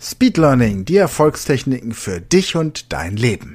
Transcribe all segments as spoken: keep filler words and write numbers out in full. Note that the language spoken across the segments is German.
Speed Learning, die Erfolgstechniken für dich und dein Leben.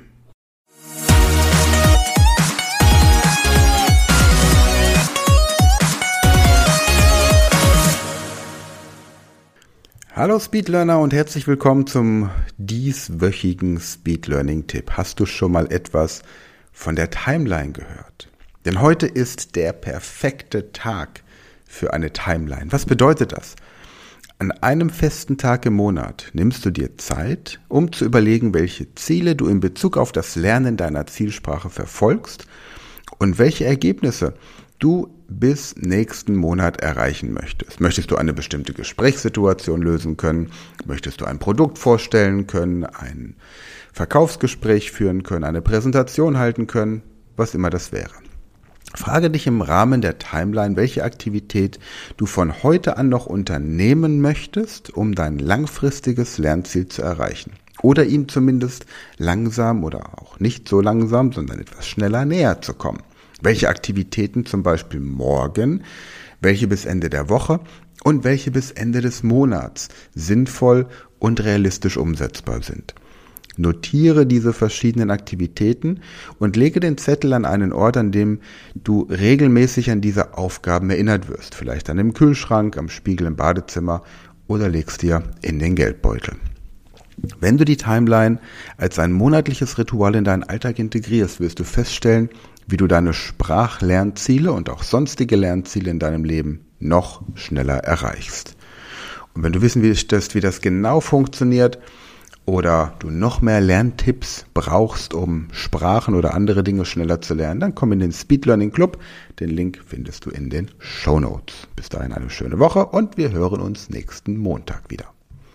Hallo Speedlearner und herzlich willkommen zum dieswöchigen Speed Learning Tipp. Hast du schon mal etwas von der Timeline gehört? Denn heute ist der perfekte Tag für eine Timeline. Was bedeutet das? An einem festen Tag im Monat nimmst du dir Zeit, um zu überlegen, welche Ziele du in Bezug auf das Lernen deiner Zielsprache verfolgst und welche Ergebnisse du bis nächsten Monat erreichen möchtest. Möchtest du eine bestimmte Gesprächssituation lösen können? Möchtest du ein Produkt vorstellen können, ein Verkaufsgespräch führen können, eine Präsentation halten können, was immer das wäre. Frage dich im Rahmen der Timeline, welche Aktivität du von heute an noch unternehmen möchtest, um dein langfristiges Lernziel zu erreichen. Oder ihm zumindest langsam oder auch nicht so langsam, sondern etwas schneller näher zu kommen. Welche Aktivitäten zum Beispiel morgen, welche bis Ende der Woche und welche bis Ende des Monats sinnvoll und realistisch umsetzbar sind. Notiere diese verschiedenen Aktivitäten und lege den Zettel an einen Ort, an dem du regelmäßig an diese Aufgaben erinnert wirst. Vielleicht an dem Kühlschrank, am Spiegel im Badezimmer oder legst dir in den Geldbeutel. Wenn du die Timeline als ein monatliches Ritual in deinen Alltag integrierst, wirst du feststellen, wie du deine Sprachlernziele und auch sonstige Lernziele in deinem Leben noch schneller erreichst. Und wenn du wissen willst, wie das genau funktioniert oder du noch mehr Lerntipps brauchst, um Sprachen oder andere Dinge schneller zu lernen, dann komm in den Speed Learning Club. Den Link findest du in den Shownotes. Bis dahin eine schöne Woche und wir hören uns nächsten Montag wieder.